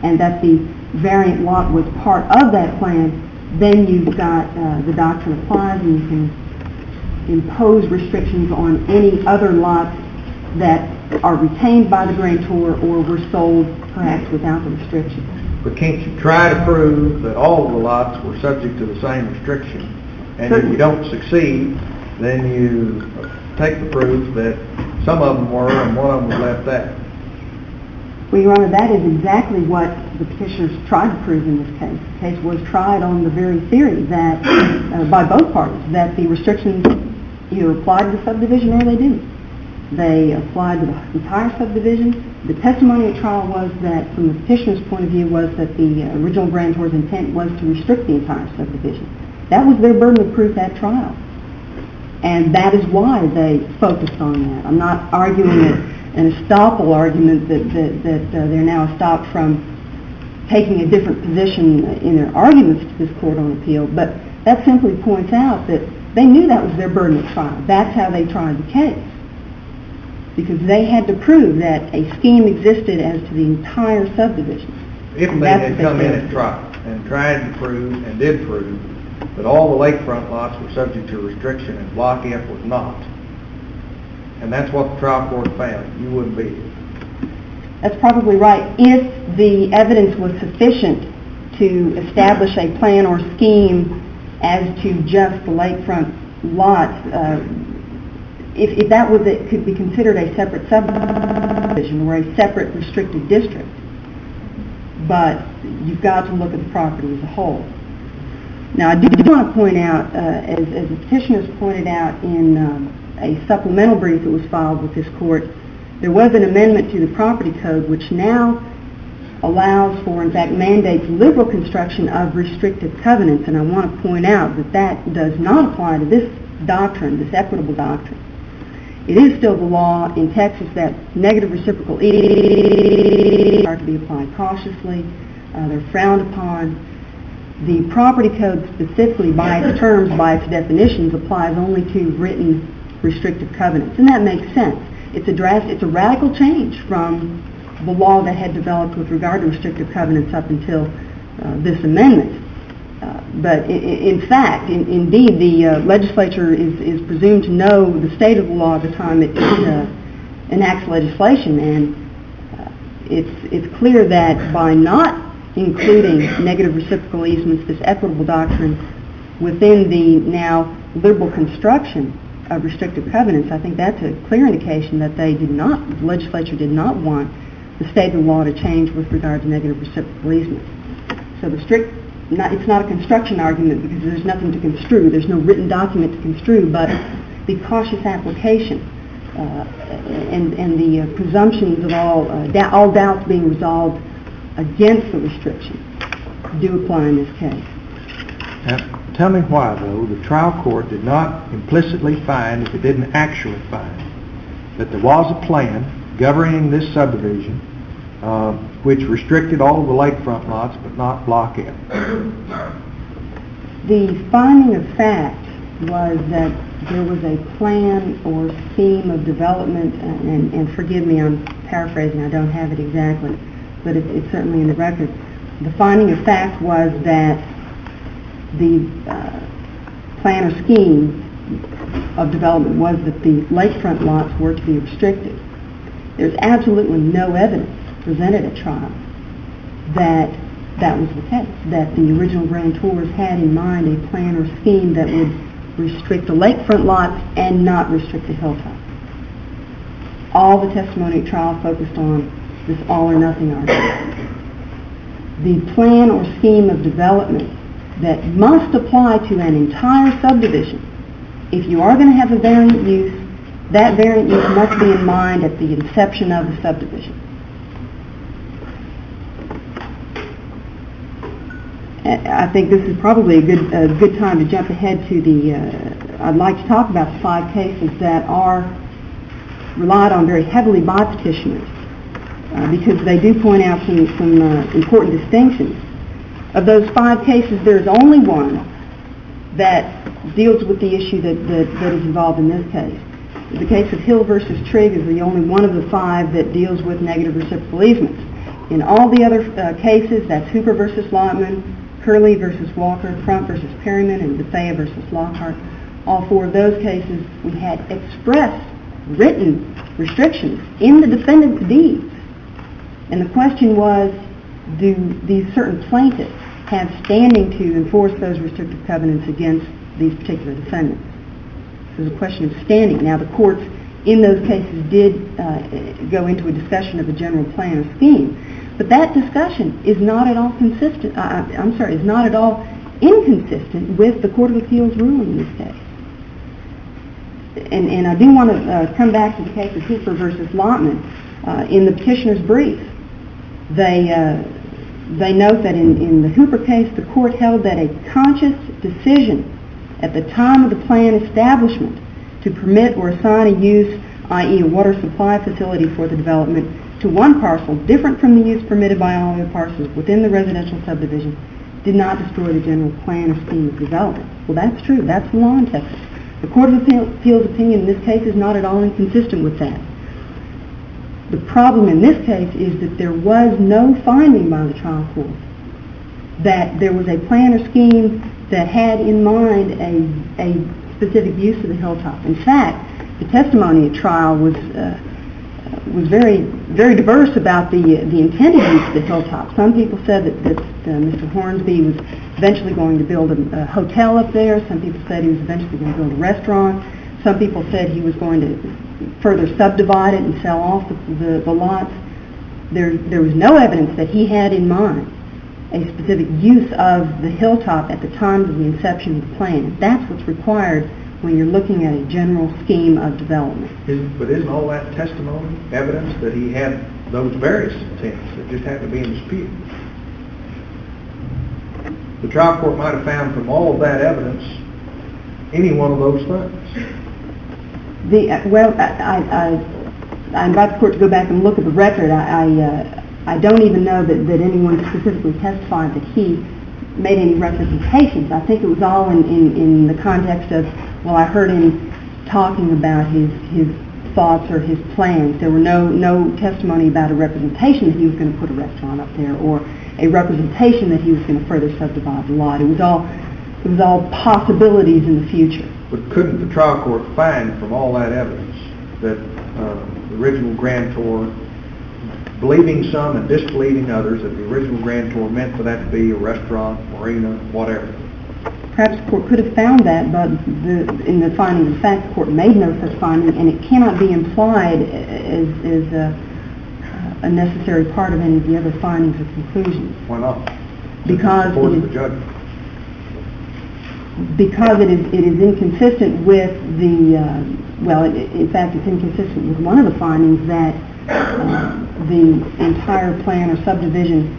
Speaker 5: and that the variant lot was part of that plan, then you've got the doctrine applies, and you can impose restrictions on any other lots that are retained by the grantor or were sold perhaps without the restriction.
Speaker 4: But can't you try to prove that all of the lots were subject to the same restriction? And if you don't succeed, then you take the proof that some of them were and one of them was left out.
Speaker 5: Well, Your Honor, that is exactly what the petitioners tried to prove in this case. The case was tried on the very theory that, by both parties, that the restrictions either applied to the subdivision or they didn't. They applied to the entire subdivision. The testimony at trial was that, from the petitioner's point of view, was that the original grantor's intent was to restrict the entire subdivision. That was their burden of proof at trial. And that is why they focused on that. I'm not arguing an estoppel argument that they're now stopped from taking a different position in their arguments to this court on appeal, but that simply points out that they knew that was their burden at trial. That's how they tried the case, because they had to prove that a scheme existed as to the entire subdivision.
Speaker 4: If they had come in at trial and tried to prove and did prove that all the lakefront lots were subject to restriction and Block F was not, and that's what the trial court found, you wouldn't be here.
Speaker 5: That's probably right. If the evidence was sufficient to establish a plan or scheme as to just the lakefront lots, if that was it, could be considered a separate subdivision or a separate restricted district. But you've got to look at the property as a whole. Now, I do want to point out, as the petitioners pointed out in a supplemental brief that was filed with this court, there was an amendment to the property code which now allows for, in fact, mandates liberal construction of restrictive covenants. And I want to point out that that does not apply to this doctrine, this equitable doctrine. It is still the law in Texas that negative reciprocal easements are to be applied cautiously. They're frowned upon. The property code specifically, by its terms, by its definitions, applies only to written restrictive covenants. And that makes sense. It's a radical change from the law that had developed with regard to restrictive covenants up until this amendment. But in fact, indeed, the legislature is presumed to know the state of the law at the time it enacts legislation, and it's clear that by not including negative reciprocal easements, this equitable doctrine, within the now liberal construction of restrictive covenants, I think that's a clear indication that the legislature did not want the state of the law to change with regard to negative reciprocal easements. So it's not a construction argument because there's nothing to construe. There's no written document to construe, but the cautious application and the presumptions of all doubts being resolved against the restriction do apply in this case.
Speaker 4: Now, tell me why, though, the trial court did not implicitly find, if it didn't actually find, that there was a plan governing this subdivision which restricted all of the lakefront lots but not Block F.
Speaker 5: The finding of fact was that there was a plan or scheme of development, and forgive me, I'm paraphrasing, I don't have it exactly, but it's certainly in the record. The finding of fact was that the plan or scheme of development was that the lakefront lots were to be restricted. There's absolutely no evidence presented at trial that that was the case, that the original grantors had in mind a plan or scheme that would restrict the lakefront lots and not restrict the hilltop. All the testimony at trial focused on this all or nothing argument. The plan or scheme of development that must apply to an entire subdivision, if you are going to have a variant use, that variant use must be in mind at the inception of the subdivision. I think this is probably a good time to jump ahead to I'd like to talk about the 5 cases that are relied on very heavily by petitioners because they do point out some important distinctions. Of those 5 cases, there's only one that deals with the issue that is involved in this case. The case of Hill versus Trigg is the only one of the 5 that deals with negative reciprocal easements. In all the other cases, that's Hooper versus Lotman, Curley versus Walker, Crump versus Perryman, and DeFea versus Lockhart, all four of those cases, we had express written restrictions in the defendant's deeds. And the question was, do these certain plaintiffs have standing to enforce those restrictive covenants against these particular defendants? It was a question of standing. Now, the courts in those cases did go into a discussion of a general plan or scheme, but that discussion is not at all consistent. Is not at all inconsistent with the Court of Appeals ruling in this case. And I do want to come back to the case of Hooper versus Lotman. In the petitioner's brief, they note that in the Hooper case, the court held that a conscious decision at the time of the plan establishment to permit or assign a use, i.e. a water supply facility for the development, to one parcel different from the use permitted by all other parcels within the residential subdivision did not destroy the general plan or scheme of development. Well, that's true. That's the law in Texas. The Court of Appeals opinion in this case is not at all inconsistent with that. The problem in this case is that there was no finding by the trial court that there was a plan or scheme that had in mind a specific use of the hilltop. In fact, the testimony at trial was very, very diverse about the intended use of the hilltop. Some people said that Mr. Hornsby was eventually going to build a hotel up there. Some people said he was eventually going to build a restaurant. Some people said he was going to further subdivide it and sell off the lots. There was no evidence that he had in mind a specific use of the hilltop at the time of the inception of the plan. That's what's required when you're looking at a general scheme of development.
Speaker 4: But isn't all that testimony evidence that he had those various intents that just happened to be in dispute? The trial court might have found from all of that evidence any one of those things.
Speaker 5: I invite the court to go back and look at the record. I don't even know that anyone specifically testified that he made any representations. I think it was all in the context of, well, I heard him talking about his thoughts or his plans. There were no testimony about a representation that he was going to put a restaurant up there or a representation that he was going to further subdivide the lot. It was all possibilities in the future.
Speaker 4: But couldn't the trial court find from all that evidence that the original grantor, believing some and disbelieving others, that the original grantor meant for that to be a restaurant, marina, whatever?
Speaker 5: Perhaps the court could have found that, but in the finding of fact, the court made no such finding, and it cannot be implied as a necessary part of any of the other findings or conclusions.
Speaker 4: Why not?
Speaker 5: Because it is inconsistent with in fact it's inconsistent with one of the findings that the entire plan or subdivision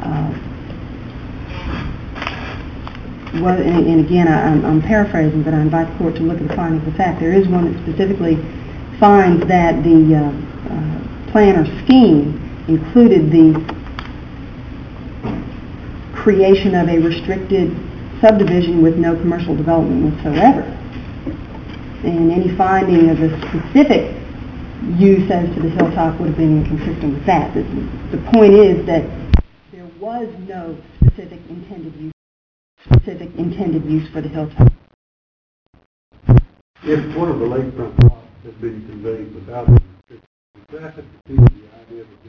Speaker 5: was, and again I'm paraphrasing, but I invite the court to look at the findings of fact. There is one that specifically finds that the plan or scheme included the creation of a restricted subdivision with no commercial development whatsoever. And any finding of a specific use as to the hilltop would have been inconsistent with that. The point is that there was no specific intended use for the hilltop.
Speaker 6: If one of the lakefront lots has been conveyed without a restriction, does that have to do with the idea that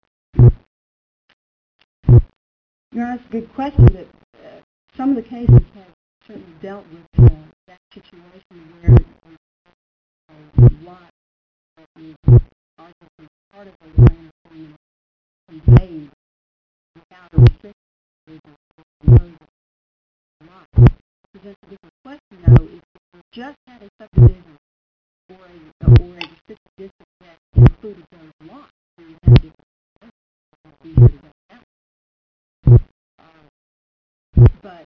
Speaker 5: That's a good question. That some of the cases have certainly dealt with that situation where a lot is arguably part of the plan conveyed without a restriction. Presents a different question, though, if you just had a subdivision or a restricted district that included those lots, then you have a different question. But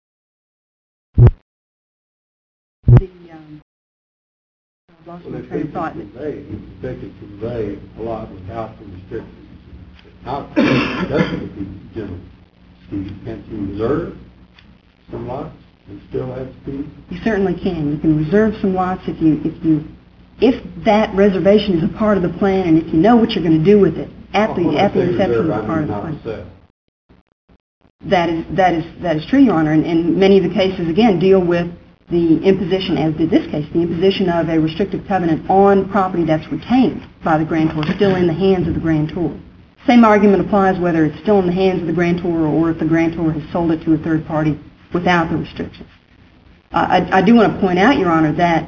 Speaker 6: they could convey a lot without the restrictions. That's what the general scheme. Can't you reserve some lots and still have speed?
Speaker 5: You certainly can. You can reserve some lots if that reservation is a part of the plan, and if you know what you're going to do with it. at the
Speaker 6: When I say
Speaker 5: inception
Speaker 6: reserve,
Speaker 5: of the
Speaker 6: I
Speaker 5: part
Speaker 6: mean
Speaker 5: of the
Speaker 6: not
Speaker 5: plan.
Speaker 6: sell.
Speaker 5: That is true, Your Honor, and many of the cases, again, deal with the imposition, as did this case, the imposition of a restrictive covenant on property that's retained by the grantor, still in the hands of the grantor. Same argument applies whether it's still in the hands of the grantor or if the grantor has sold it to a third party without the restrictions. I do want to point out, Your Honor, that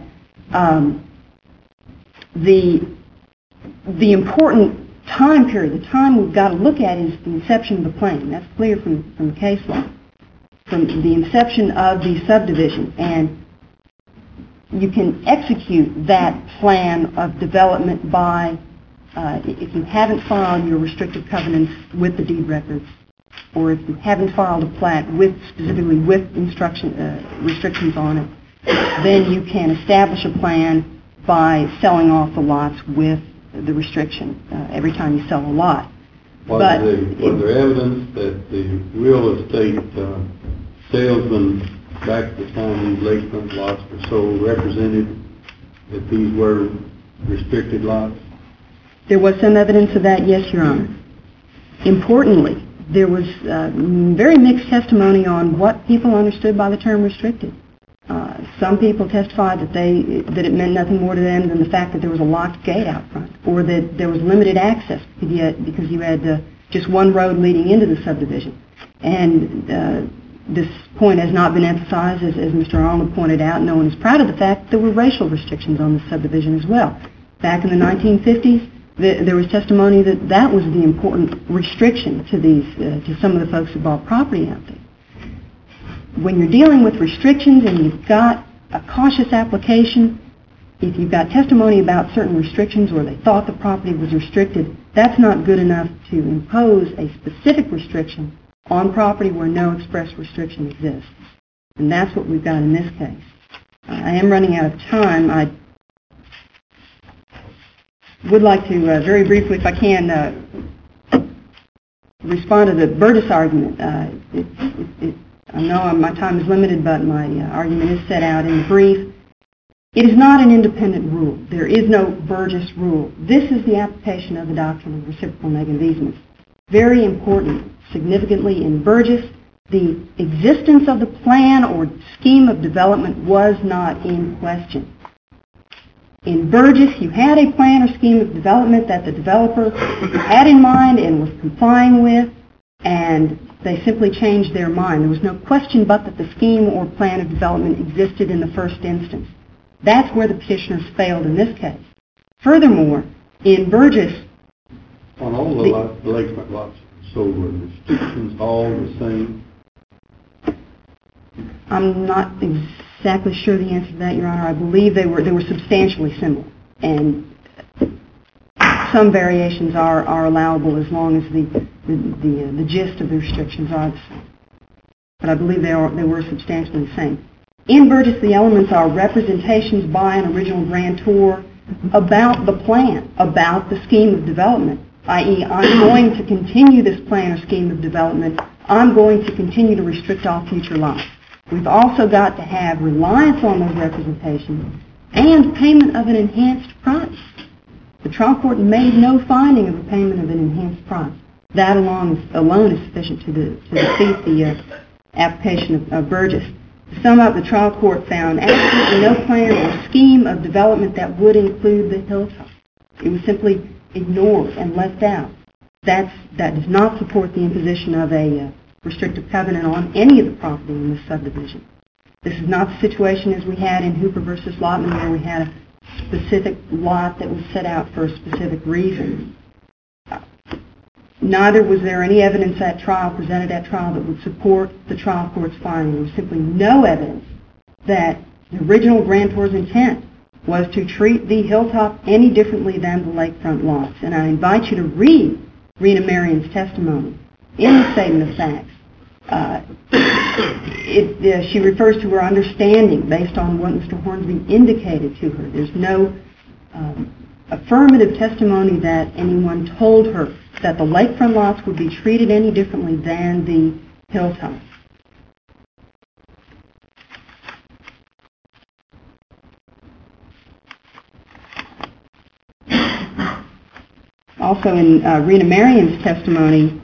Speaker 5: the important time period, the time we've got to look at is the inception of the plan. That's clear from the case law, from the inception of the subdivision. And you can execute that plan of development by, if you haven't filed your restrictive covenants with the deed records, or if you haven't filed a plat specifically with restrictions on it, then you can establish a plan by selling off the lots with the restriction every time you sell a lot.
Speaker 6: Was there evidence that the real estate salesman back at the time these lakefront lots were sold represented that these were restricted lots?
Speaker 5: There was some evidence of that, yes, Your Honor. Importantly, there was very mixed testimony on what people understood by the term restricted. Some people testified that it meant nothing more to them than the fact that there was a locked gate out front, or that there was limited access because you had just one road leading into the subdivision. And this point has not been emphasized, as Mr. Arnold pointed out. No one is proud of the fact that there were racial restrictions on the subdivision as well. Back in the 1950s, there was testimony that was the important restriction to some of the folks who bought property out there. When you're dealing with restrictions and you've got a cautious application, if you've got testimony about certain restrictions or they thought the property was restricted, that's not good enough to impose a specific restriction on property where no express restriction exists. And that's what we've got in this case. I am running out of time. I would like to, very briefly, if I can, respond to the Burgess argument. I know my time is limited, but my argument is set out in the brief. It is not an independent rule. There is no Burgess rule. This is the application of the doctrine of reciprocal negative easements. Very important. Significantly in Burgess, the existence of the plan or scheme of development was not in question. In Burgess, you had a plan or scheme of development that the developer had in mind and was complying with, and they simply changed their mind. There was no question but that the scheme or plan of development existed in the first instance. That's where the petitioners failed in this case. Furthermore, in Burgess...
Speaker 6: On all the lakefront lots sold, were restrictions all the same?
Speaker 5: I'm not exactly sure the answer to that, Your Honor. I believe they were substantially similar, and some variations are allowable as long as the gist of the restrictions are the same. But I believe they were substantially the same. In Burgess, the elements are representations by an original grantor about the plan, about the scheme of development, i.e., I'm going to continue this plan or scheme of development. I'm going to continue to restrict all future lots. We've also got to have reliance on those representations and payment of an enhanced price. The trial court made no finding of a payment of an enhanced price. That alone is sufficient to defeat the application of Burgess. To sum up, the trial court found absolutely no plan or scheme of development that would include the hilltop. It was simply ignored and left out. That does not support the imposition of a restrictive covenant on any of the property in this subdivision. This is not the situation as we had in Hooper versus Lotman, where we had a specific lot that was set out for a specific reason. Neither was there any evidence presented at trial that would support the trial court's finding. There was simply no evidence that the original grantor's intent was to treat the hilltop any differently than the lakefront lots. And I invite you to read Rena Marion's testimony in the statement of facts. She refers to her understanding based on what Mr. Hornsby indicated to her. There's no affirmative testimony that anyone told her that the lakefront lots would be treated any differently than the hilltops. Also in Rena Marion's testimony,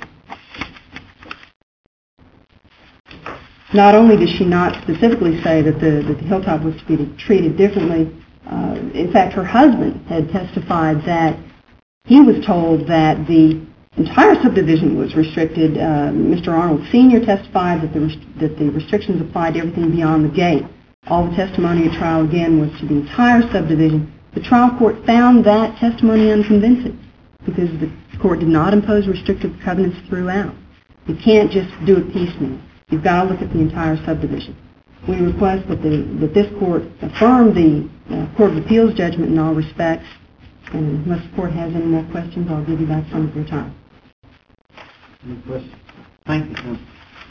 Speaker 5: not only did she not specifically say that the hilltop was to be treated differently, in fact, her husband had testified that he was told that the entire subdivision was restricted. Mr. Arnold Sr. testified that the restrictions applied to everything beyond the gate. All the testimony at trial, again, was to the entire subdivision. The trial court found that testimony unconvincing because the court did not impose restrictive covenants throughout. You can't just do it piecemeal. You've got to look at the entire subdivision. We request that this court affirm the Court of Appeals judgment in all respects. And unless the court has any more questions, I'll give you back some of your time.
Speaker 1: Any questions? Thank you, sir.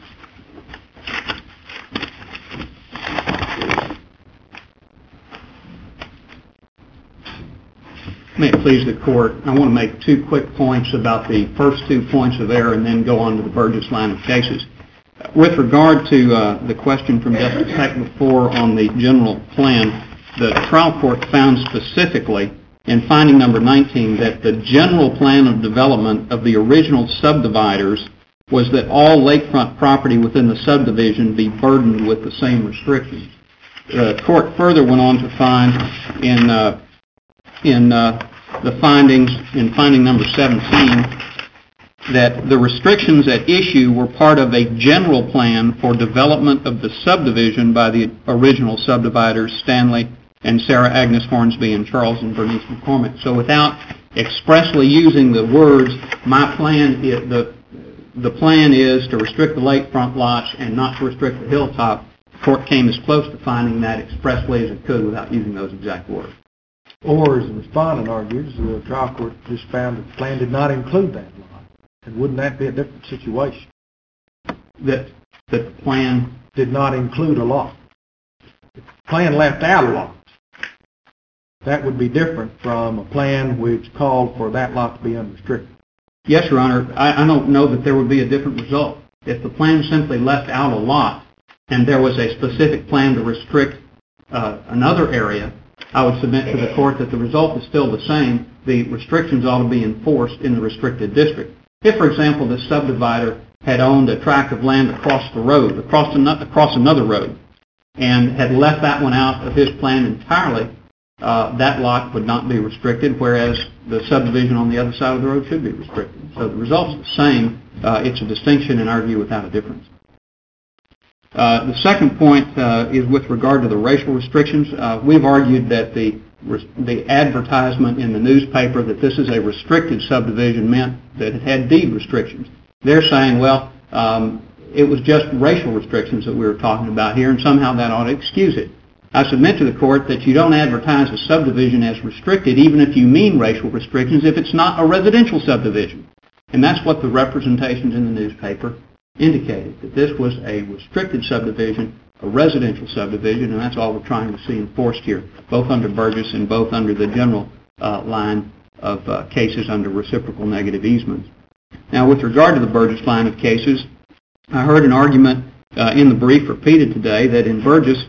Speaker 7: May it please the court, I want to make 2 quick points about the first 2 points of error and then go on to the Burgess line of cases. With regard to the question from Justice Heck before on the general plan, the trial court found specifically in finding number 19 that the general plan of development of the original subdividers was that all lakefront property within the subdivision be burdened with the same restrictions. The court further went on to find in the findings, in finding number 17, that the restrictions at issue were part of a general plan for development of the subdivision by the original subdividers, Stanley and Sarah Agnes Hornsby and Charles and Bernice McCormick. So without expressly using the words, my plan is, the plan is to restrict the lakefront lots and not to restrict the hilltop, the court came as close to finding that expressly as it could without using those exact words.
Speaker 4: Or, as the respondent argues, the trial court just found that the plan did not include that lot. And wouldn't that be a different situation?
Speaker 7: That the plan
Speaker 4: did not include a lot. The plan left out a lot. That would be different from a plan which called for that lot to be unrestricted.
Speaker 7: Yes, Your Honor. I don't know that there would be a different result. If the plan simply left out a lot and there was a specific plan to restrict another area, I would submit to the court that the result is still the same. The restrictions ought to be enforced in the restricted district. If, for example, the subdivider had owned a tract of land across the road, across another road, and had left that one out of his plan entirely, that lot would not be restricted, whereas the subdivision on the other side of the road should be restricted. So the result's the same. It's a distinction in our view without a difference. The second point is with regard to the racial restrictions. We've argued that the advertisement in the newspaper that this is a restricted subdivision meant that it had deed restrictions. They're saying, well, it was just racial restrictions that we were talking about here, and somehow that ought to excuse it. I submit to the court that you don't advertise a subdivision as restricted, even if you mean racial restrictions, if it's not a residential subdivision. And that's what the representations in the newspaper indicated, that this was a restricted subdivision, a residential subdivision, and that's all we're trying to see enforced here, both under Burgess and both under the general line of cases under reciprocal negative easements. Now, with regard to the Burgess line of cases, I heard an argument in the brief repeated today that in Burgess,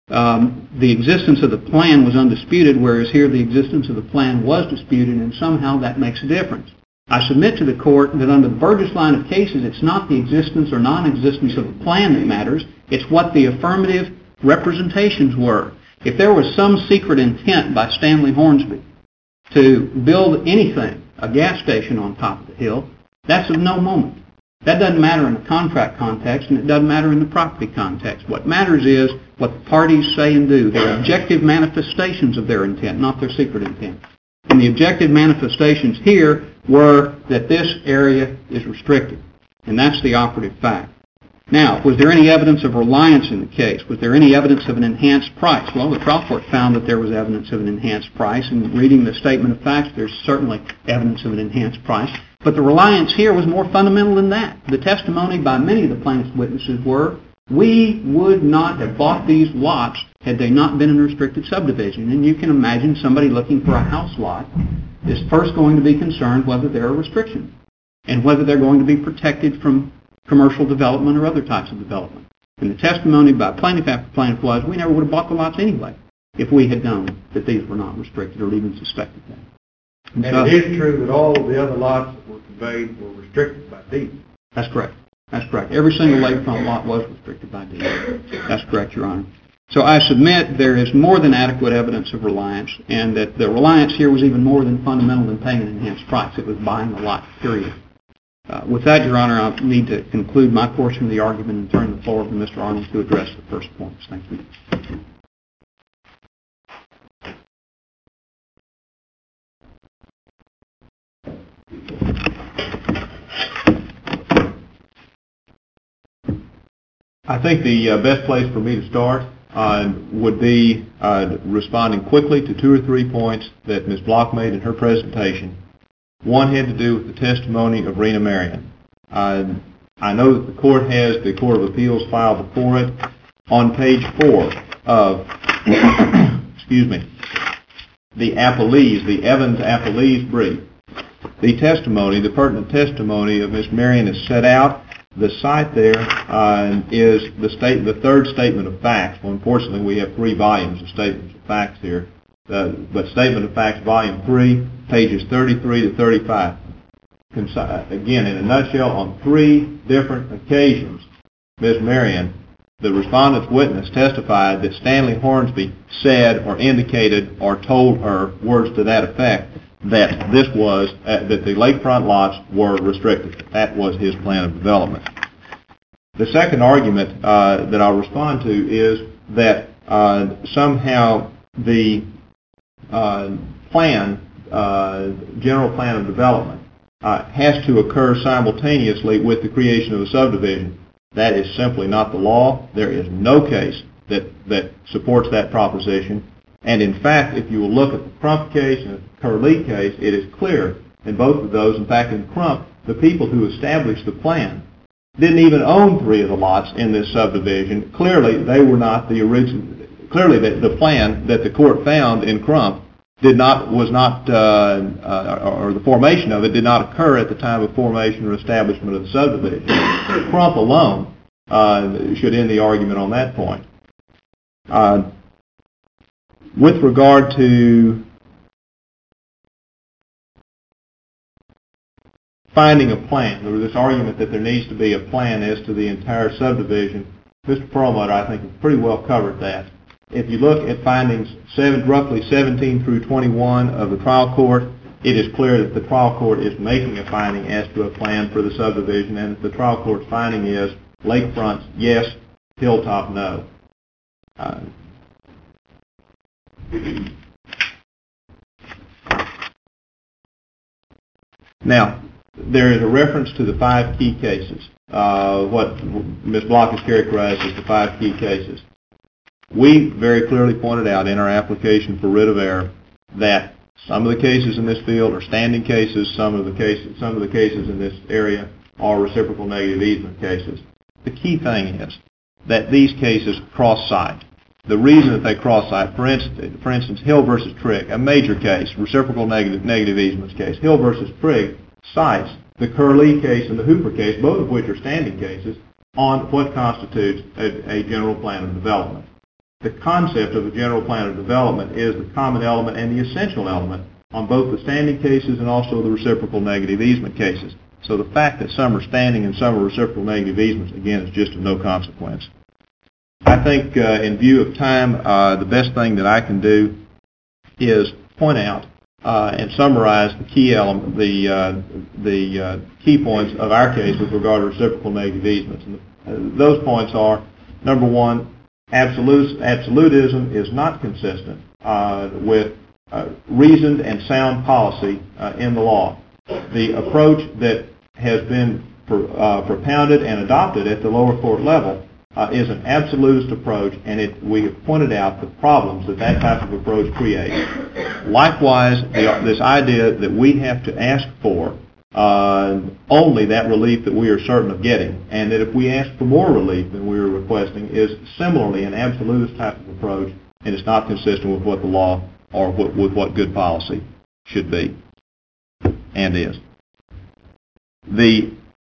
Speaker 7: the existence of the plan was undisputed, whereas here the existence of the plan was disputed, and somehow that makes a difference. I submit to the court that under the Burgess line of cases, it's not the existence or non-existence of the plan that matters, it's what the affirmative representations were. If there was some secret intent by Stanley Hornsby to build anything, a gas station on top of the hill, that's of no moment. That doesn't matter in the contract context, and it doesn't matter in the property context. What matters is what the parties say and do, their objective manifestations of their intent, not their secret intent. And the objective manifestations here were that this area is restricted, and that's the operative fact. Now, was there any evidence of reliance in the case? Was there any evidence of an enhanced price? Well, the trial court found that there was evidence of an enhanced price, and reading the statement of facts, there's certainly evidence of an enhanced price. But the reliance here was more fundamental than that. The testimony by many of the plaintiff's witnesses were, we would not have bought these lots had they not been in a restricted subdivision. And you can imagine somebody looking for a house lot is first going to be concerned whether there are restrictions and whether they're going to be protected from commercial development or other types of development. And the testimony by plaintiff after plaintiff was, we never would have bought the lots anyway if we had known that these were not restricted or even suspected that.
Speaker 4: And it is true that all of the other lots that were conveyed were restricted by deed.
Speaker 7: That's correct. That's correct. Every single lakefront lot was restricted by deed. That's correct, Your Honor. So I submit there is more than adequate evidence of reliance, and that the reliance here was even more than fundamental than paying an enhanced price. It was buying the lot, period. With that, Your Honor, I need to conclude my portion of the argument and turn the floor over to Mr. Arnold to address the first points. Thank you.
Speaker 3: I think the best place for me to start would be responding quickly to two or three points that Ms. Block made in her presentation. One had to do with the testimony of Rena Marion. I know that the Court has the Court of Appeals file before it. On page 4 of, excuse me, the appellees, the Evans appellees brief, the testimony, the pertinent testimony of Ms. Marion is set out. The site there is the third statement of facts. Well, unfortunately, we have 3 volumes of statements of facts here. But Statement of Facts, Volume 3, pages 33 to 35. Again, in a nutshell, on 3 different occasions, Ms. Marion, the respondent's witness, testified that Stanley Hornsby said or indicated or told her, words to that effect, that this was, that the lakefront lots were restricted. That was his plan of development. The second argument that I'll respond to is that somehow the general plan of development has to occur simultaneously with the creation of a subdivision. That is simply not the law. There is no case that supports that proposition. And in fact, if you will look at the Crump case and the Curley case, it is clear in both of those. In fact, in Crump, the people who established the plan didn't even own 3 of the lots in this subdivision. Clearly, they were not the original. Clearly, the plan that the Court found in Crump or the formation of it did not occur at the time of formation or establishment of the subdivision. Crump alone should end the argument on that point. With regard to finding a plan, there was this argument that there needs to be a plan as to the entire subdivision. Mr. Perlmutter, I think, has pretty well covered that. If you look at findings roughly 17 through 21 of the trial court, it is clear that the trial court is making a finding as to a plan for the subdivision, and the trial court's finding is lakefront, yes; hilltop, no. Now, there is a reference to the 5 key cases, what Ms. Block has characterized as the 5 key cases. We very clearly pointed out in our application for writ of error that some of the cases in this field are standing cases, some of the cases in this area are reciprocal negative easement cases. The key thing is that these cases cross-site. The reason that they cross-site, for instance, Hill versus Trigg, a major case, reciprocal negative easements case. Hill versus Trigg cites the Curley case and the Hooper case, both of which are standing cases, on what constitutes a general plan of development. The concept of a general plan of development is the common element and the essential element on both the standing cases and also the reciprocal negative easement cases. So the fact that some are standing and some are reciprocal negative easements, again, is just of no consequence. I think in view of time, the best thing that I can do is point out and summarize the key element, the key points of our case with regard to reciprocal negative easements. And those points are, number one, absolutism is not consistent with reasoned and sound policy in the law. The approach that has been propounded and adopted at the lower court level is an absolutist approach, and we have pointed out the problems that type of approach creates. Likewise, this idea that we have to ask for only that relief that we are certain of getting, and that if we ask for more relief than we are requesting, is similarly an absolutist type of approach, and it's not consistent with what the law or with what good policy should be and is. The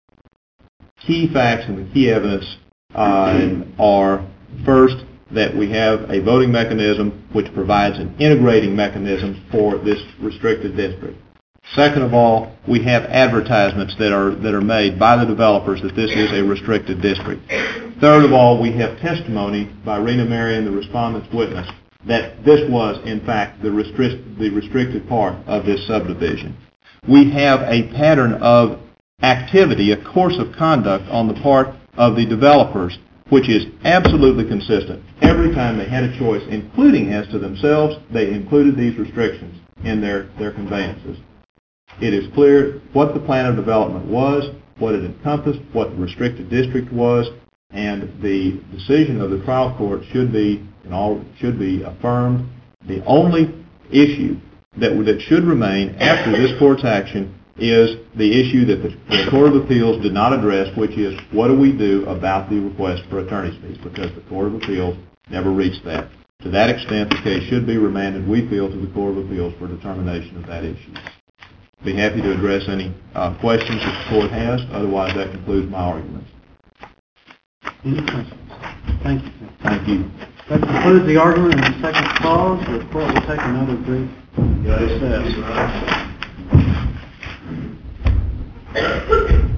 Speaker 3: key facts and the key evidence are, first, that we have a voting mechanism which provides an integrating mechanism for this restricted district. Second of all, we have advertisements that are made by the developers that this is a restricted district. Third of all, we have testimony by Rena Marion, the respondent's witness, that this was, in fact, the restricted part of this subdivision. We have a pattern of activity, a course of conduct on the part of the developers, which is absolutely consistent. Every time they had a choice, including as to themselves, they included these restrictions in their conveyances. It is clear what the plan of development was, what it encompassed, what the restricted district was, and the decision of the trial court should be affirmed. The only issue that should remain after this court's action is the issue that the Court of Appeals did not address, which is what do we do about the request for attorney's fees, because the Court of Appeals never reached that. To that extent, the case should be remanded, we feel, to the Court of Appeals for determination of that issue. Be happy to address any questions that the court has. Otherwise, that concludes my arguments.
Speaker 1: Any questions? Thank you.
Speaker 3: Thank you.
Speaker 1: That concludes the argument in the second clause. The court will take another brief recess.